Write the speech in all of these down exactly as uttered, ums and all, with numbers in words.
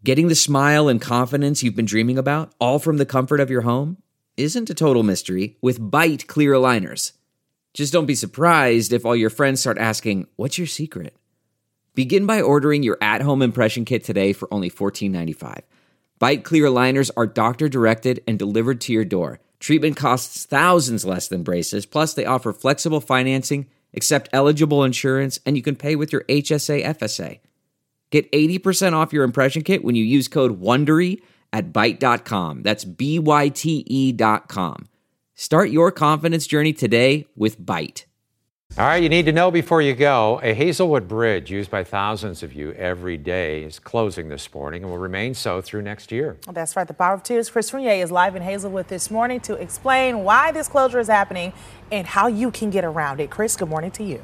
Getting the smile and confidence you've been dreaming about, all from the comfort of your home, isn't a total mystery with Byte clear aligners. Just don't be surprised if all your friends start asking, "What's your secret?" Begin by ordering your at-home impression kit today for only fourteen ninety-five. Byte clear aligners are doctor-directed and delivered to your door. Treatment costs thousands less than braces, plus they offer flexible financing, accept eligible insurance, and you can pay with your H S A F S A. Get eighty percent off your impression kit when you use code WONDERY at byte dot com. That's B Y T E dot com. Start your confidence journey today with Byte. All right, you need to know before you go, a Hazelwood bridge used by thousands of you every day is closing this morning and will remain so through next year. That's right. The Power of Two's Chris Fournier is live in Hazelwood this morning to explain why this closure is happening and how you can get around it. Chris, good morning to you.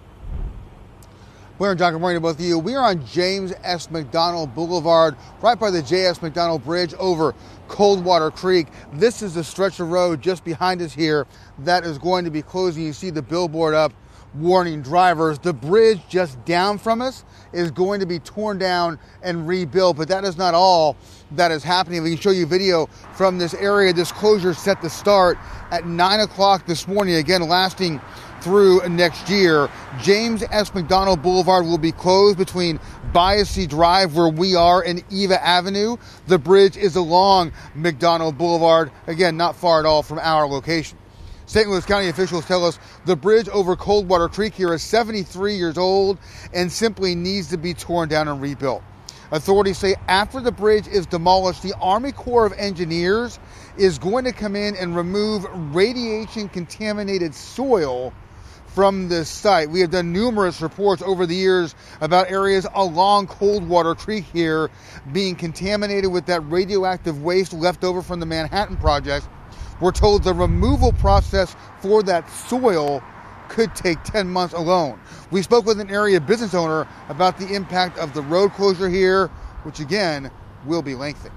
Blair and John, good morning to both of you. We are on James S. McDonald Boulevard, right by the J S. McDonald Bridge over Coldwater Creek. This is the stretch of road just behind us here that is going to be closing. You see the billboard up warning drivers. The bridge just down from us is going to be torn down and rebuilt, but that is not all that is happening. We can show you video from this area. This closure is set to start at nine o'clock this morning, again lasting through next year. James S. McDonald Boulevard will be closed between Biassee Drive, where we are, and Eva Avenue. The bridge is along McDonald Boulevard, again, not far at all from our location. Saint Louis County officials tell us the bridge over Coldwater Creek here is seventy-three years old and simply needs to be torn down and rebuilt. Authorities say after the bridge is demolished, the Army Corps of Engineers is going to come in and remove radiation-contaminated soil from this site. We have done numerous reports over the years about areas along Coldwater Creek here being contaminated with that radioactive waste left over from the Manhattan Project. We're told the removal process for that soil could take ten months alone. We spoke with an area business owner about the impact of the road closure here, which again will be lengthy.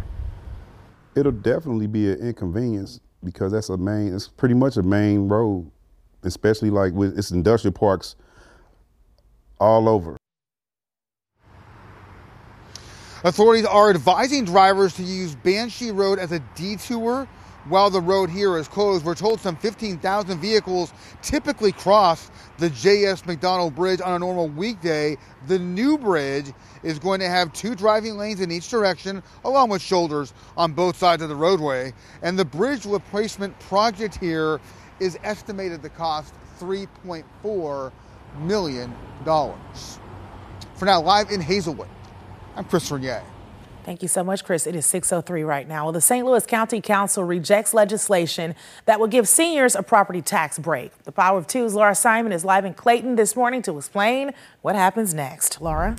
It'll definitely be an inconvenience because that's a main, it's pretty much a main road, especially like with its industrial parks all over. Authorities are advising drivers to use Banshee Road as a detour while the road here is closed. We're told some fifteen thousand vehicles typically cross the J S. McDonald Bridge on a normal weekday. The new bridge is going to have two driving lanes in each direction, along with shoulders on both sides of the roadway. And the bridge replacement project here is estimated to cost three point four million dollars. For now, live in Hazelwood, I'm Chris Fournier. Thank you so much, Chris. It is six oh three right now. Well, the Saint Louis County Council rejects legislation that will give seniors a property tax break. The Power of Two's Laura Simon is live in Clayton this morning to explain what happens next. Laura?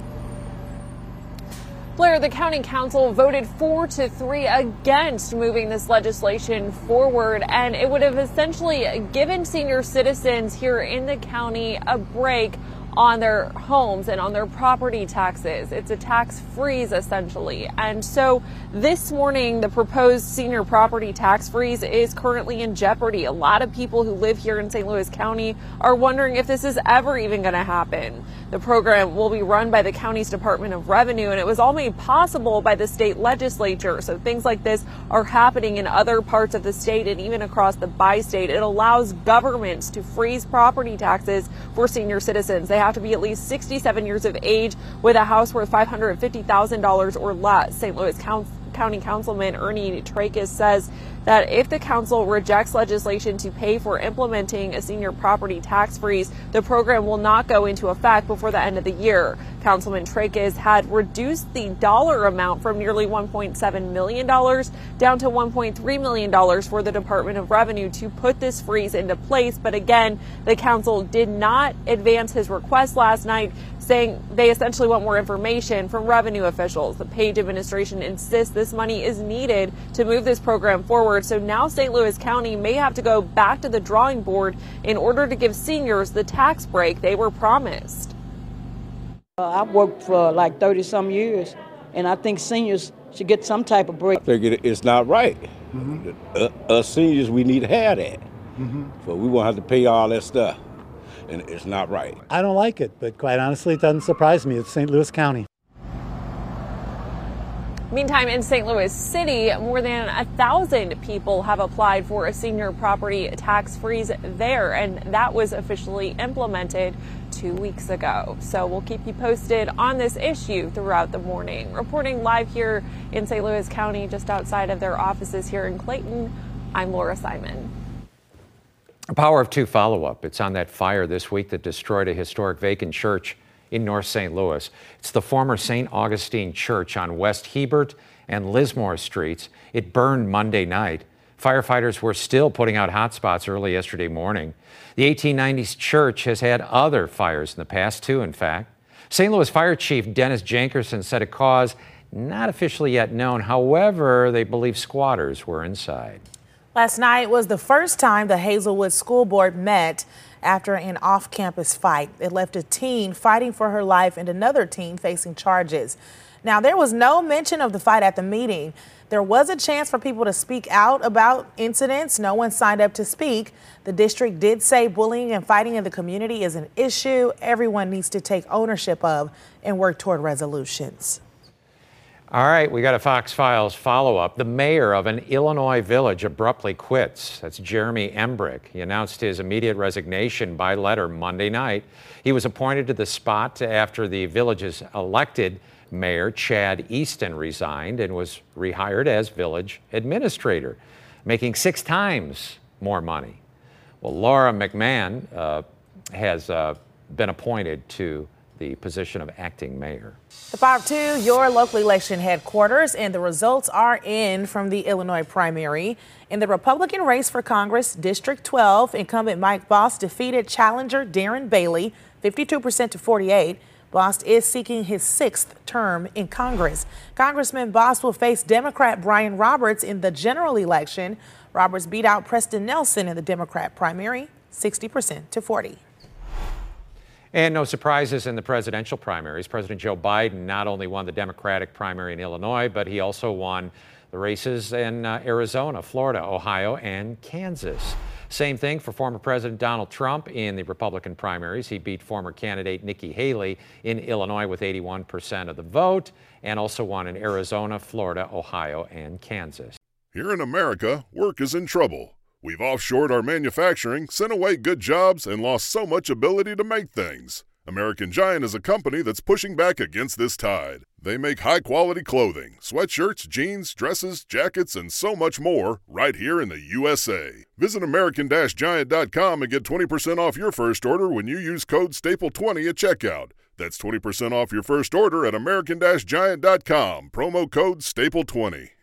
Blair, the county council voted four to three against moving this legislation forward, and it would have essentially given senior citizens here in the county a break on their homes and on their property taxes. It's a tax freeze, essentially. And so this morning, the proposed senior property tax freeze is currently in jeopardy. A lot of people who live here in Saint Louis County are wondering if this is ever even going to happen. The program will be run by the county's Department of Revenue, and it was all made possible by the state legislature. So things like this are happening in other parts of the state and even across the bi-state. It allows governments to freeze property taxes for senior citizens. They have to be at least sixty-seven years of age with a house worth five hundred fifty thousand dollars or less. Saint Louis County Councilman Ernie Tracus says that if the council rejects legislation to pay for implementing a senior property tax freeze, the program will not go into effect before the end of the year. Councilman Tracus had reduced the dollar amount from nearly one point seven million dollars down to one point three million dollars for the Department of Revenue to put this freeze into place. But again, the council did not advance his request last night, saying they essentially want more information from revenue officials. The Page administration insists this money is needed to move this program forward. So now Saint Louis County may have to go back to the drawing board in order to give seniors the tax break they were promised. Uh, I've worked for like thirty some years, and I think seniors should get some type of break. I think it, it's not right. Mm-hmm. uh, us seniors, we need to have that. Mm-hmm. So we won't have to pay all that stuff. And it's not right. I don't like it, but quite honestly, it doesn't surprise me. It's Saint Louis County. Meantime, in Saint Louis City, more than a thousand people have applied for a senior property tax freeze there, and that was officially implemented two weeks ago. So we'll keep you posted on this issue throughout the morning. Reporting live here in Saint Louis County, just outside of their offices here in Clayton, I'm Laura Simon. A Power of Two follow-up. It's on that fire this week that destroyed a historic vacant church in North Saint Louis. It's the former Saint Augustine Church on West Hebert and Lismore Streets. It burned Monday night. Firefighters were still putting out hot spots early yesterday morning. The eighteen nineties church has had other fires in the past, too, in fact. Saint Louis Fire Chief Dennis Jankerson said a cause not officially yet known. However, they believe squatters were inside. Last night was the first time the Hazelwood School Board met after an off-campus fight. It left a teen fighting for her life and another teen facing charges. Now, there was no mention of the fight at the meeting. There was a chance for people to speak out about incidents. No one signed up to speak. The district did say bullying and fighting in the community is an issue everyone needs to take ownership of and work toward resolutions. All right, we got a Fox Files follow-up. The mayor of an Illinois village abruptly quits. That's Jeremy Embrick. He announced his immediate resignation by letter Monday night. He was appointed to the spot after the village's elected mayor, Chad Easton, resigned and was rehired as village administrator, making six times more money. Well, Laura McMahon uh, has uh, been appointed to the position of acting mayor. The Power of Two, your local election headquarters, and the results are in from the Illinois primary. In the Republican race for Congress, District twelve, incumbent Mike Bost defeated challenger Darren Bailey, fifty-two percent to forty-eight. Bost is seeking his sixth term in Congress. Congressman Bost will face Democrat Brian Roberts in the general election. Roberts beat out Preston Nelson in the Democrat primary, sixty percent to forty. And no surprises in the presidential primaries. President Joe Biden not only won the Democratic primary in Illinois, but he also won the races in uh, Arizona, Florida, Ohio, and Kansas. Same thing for former President Donald Trump in the Republican primaries. He beat former candidate Nikki Haley in Illinois with eighty-one percent of the vote, and also won in Arizona, Florida, Ohio, and Kansas. Here in America, work is in trouble. We've offshored our manufacturing, sent away good jobs, and lost so much ability to make things. American Giant is a company that's pushing back against this tide. They make high-quality clothing, sweatshirts, jeans, dresses, jackets, and so much more right here in the U S A. Visit American Giant dot com and get twenty percent off your first order when you use code staple twenty at checkout. That's twenty percent off your first order at American Giant dot com, promo code staple twenty.